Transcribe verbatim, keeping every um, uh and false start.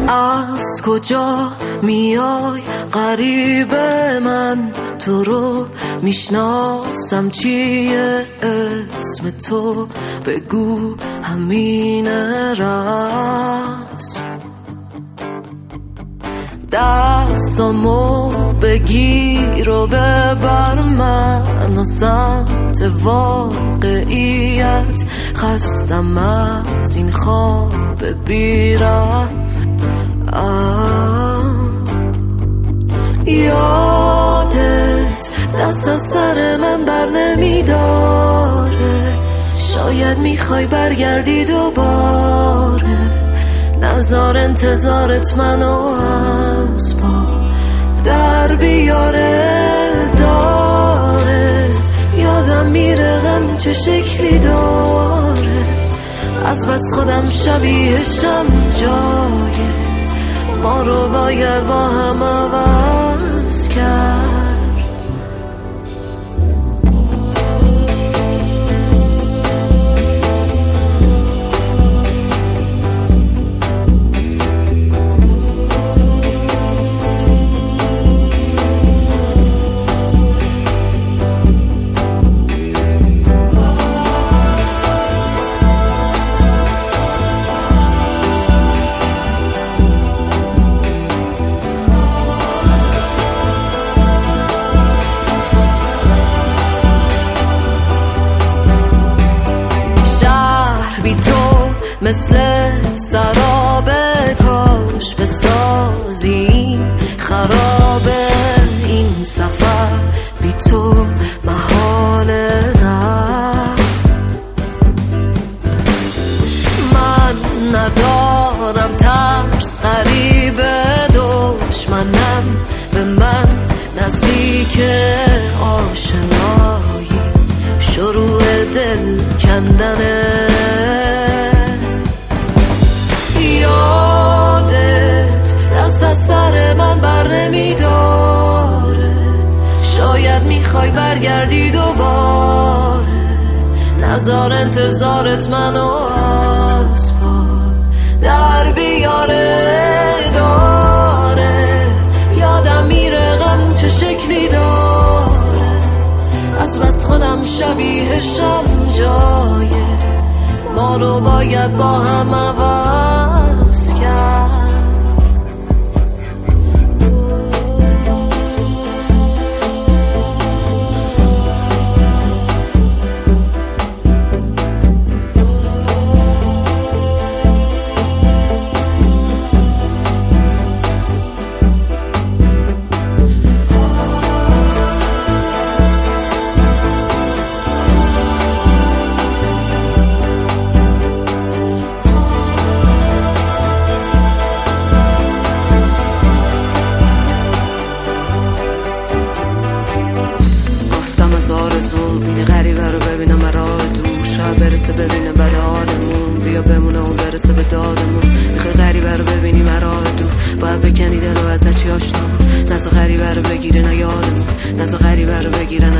از کجا میای غریب من؟ تو رو میشناسم چیه اسم تو؟ بگو همین رسم. دستامو بگیر و ببر من و سمت واقعیت. خستم از این خواب بیرم. یادت دست از سر من بر نمیداره. شاید میخوای برگردی دوباره. نزار انتظارت منو از پا در بیاره. داره یادم میره غم چه شکلی داره. از بس خودم شبیهشم جایه. ما رو باید با هم عوض کرد. بی تو مثل سراب، کاش بسازی خرابه این سفر. بی تو محاله نه. من ندارم ترس غریب دشمنم به من نزدیک. آشنایی شروع دل کندنه. یادت دست از سر من بر نمیداره. شاید میخوای برگردی دوباره. نزار انتظارت منو از پا در بیاره. داره یادم میره غم چه شکلی داره. از بس خودم شبیهشم جایه. ما رو باید با هم عوض کرد. آرزوم این غریبه رو ببینم مرا دور. شاید برسه ببینه بد حالمون. بیا بمونه و برسه به دادمون. میخوای غریبه رو ببینی مرا دور. باید بکنی دل و ازش آشنا. نزا غریبه رو بگیره نه یادمون. نزا غریبه رو بگیره